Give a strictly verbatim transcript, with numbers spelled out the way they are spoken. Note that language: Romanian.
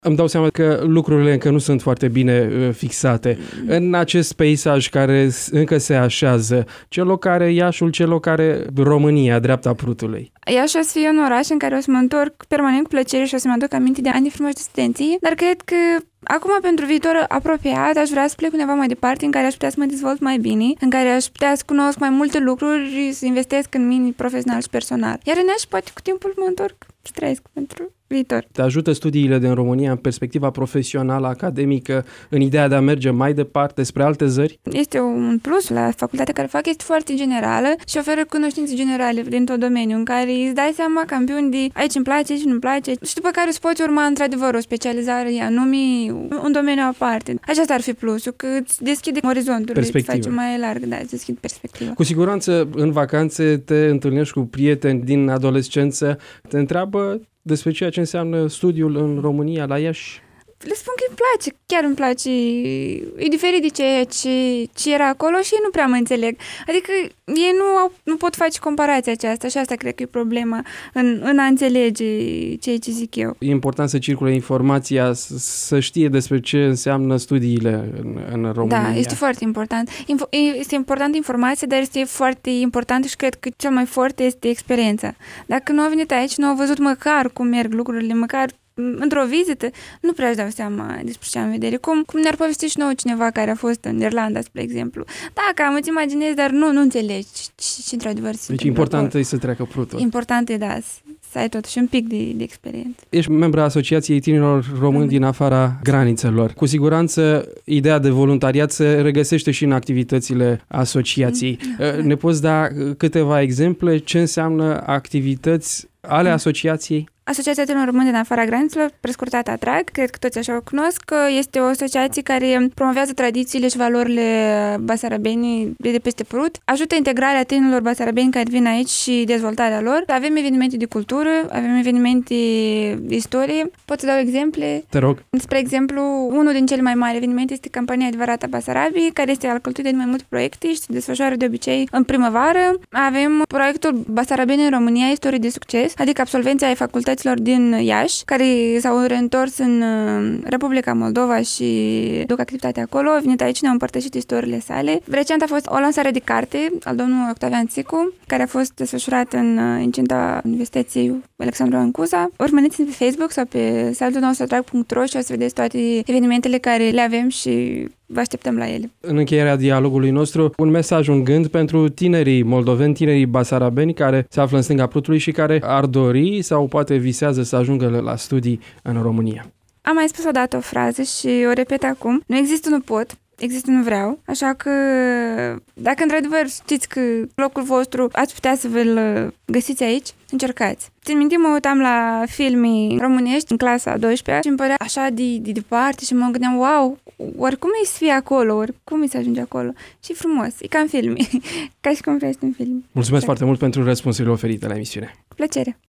Îmi dau seama că lucrurile încă nu sunt foarte bine fixate. În acest peisaj care încă se așează, ce loc are Iașul, ce loc are România, dreapta Prutului? Iași o să fie un oraș în care o să mă întorc permanent cu plăcere și o să mă aduc aminte de ani frumoși de studenție, dar cred că acum, pentru viitor apropiat, aș vrea să plec undeva mai departe, în care aș putea să mă dezvolt mai bine, în care aș putea să cunosc mai multe lucruri și să investesc în mine profesional și personal. Iar în Iași, poate cu timpul mă întorc să trăiesc pentru viitor. Te ajută studiile din România în perspectiva profesională, academică, în ideea de a merge mai departe spre alte țări? Este un plus la facultatea care fac, este foarte generală și oferă cunoștințe generale din tot domeniul, în care îți dai seama campioni de aici îmi place, aici nu-mi place și după care îți poți urma într-adevăr o specializare anume, un domeniu aparte. Aceasta ar fi plusul, că îți deschide orizontul, îți face mai larg, da, îți deschide perspectiva. Cu siguranță, în vacanțe te întâlnești cu prieteni din adolescență, te întreabă despre ceea ce înseamnă studiul în România, la Iași. Le spun că îmi place, chiar îmi place. E diferit de ceea ce, ce era acolo și ei nu prea mă înțeleg. Adică ei nu, au, nu pot face comparația aceasta și asta cred că e problema în, în a înțelege ceea ce zic eu. E important să circule informația, să știe despre ce înseamnă studiile în, în România. Da, este foarte important. Info, este important informația, dar este foarte important și cred că cel mai foarte este experiența. Dacă nu au venit aici, nu au văzut măcar cum merg lucrurile, măcar într-o vizită, nu prea își dau seama despre ce am în vedere. Cum, cum ne-ar povesti și nouă cineva care a fost în Irlanda, spre exemplu. Da, cam îți imaginezi, dar nu, nu înțelegi și, și într-adevăr deci important e să treacă Prutul. Important e, da, să ai totuși un pic de, de experiență. Ești membra Asociației Tinerilor Români din afara granițelor. Cu siguranță, ideea de voluntariat se regăsește și în activitățile asociației. Mm. Ne poți da câteva exemple ce înseamnă activități ale asociației? Asociația Tinerilor Români din afara granițelor, prescurtat ATRAG, cred că toți așa o cunosc, este o asociație care promovează tradițiile și valorile basarabenii de peste Prut, ajută integrarea tinerilor basarabeni care vin aici și dezvoltarea lor. Avem evenimente de cultură, avem evenimente de istorie. Pot să dau exemple? Te rog. Spre exemplu, unul din cele mai mari evenimente este campania Adevărata Basarabii, care este alcătuită din mai multe proiecte și se desfășoară de obicei în primăvară. Avem proiectul Basarabeni în România, istorie de succes, adică absolvenții ai facultății din Iași, care s-au reîntors în Republica Moldova și duc activitatea acolo, au venit aici, ne-au împărtășit istoriile sale. Recent a fost o lansare de carte al domnului Octavian Țicu, care a fost desfășurat în incinta Universității Alexandru Ioan Cuza. Urmăriți-ne pe Facebook sau pe site-ul nostru atrag punct ro și o să vedeți toate evenimentele care le avem și vă așteptăm la ele. În încheierea dialogului nostru, un mesaj, un gând pentru tinerii moldoveni, tinerii basarabeni care se află în stânga Prutului și care ar dori sau poate visează să ajungă la studii în România. Am mai spus odată o frază și o repet acum. Nu există nu pot, există nu vreau, așa că dacă într-adevăr știți că locul vostru ați putea să vă-l găsiți aici, încercați. Țin minte, mă uitam la filme românești în clasa a douăsprezecea și îmi părea așa de, de departe și mă gândeam, wow, oricum e să fie acolo, oricum e să ajunge acolo. Și frumos, e ca în filme, ca și cum vrei în film. Mulțumesc exact. foarte mult pentru răspunsurile oferite la emisiune. Cu plăcere.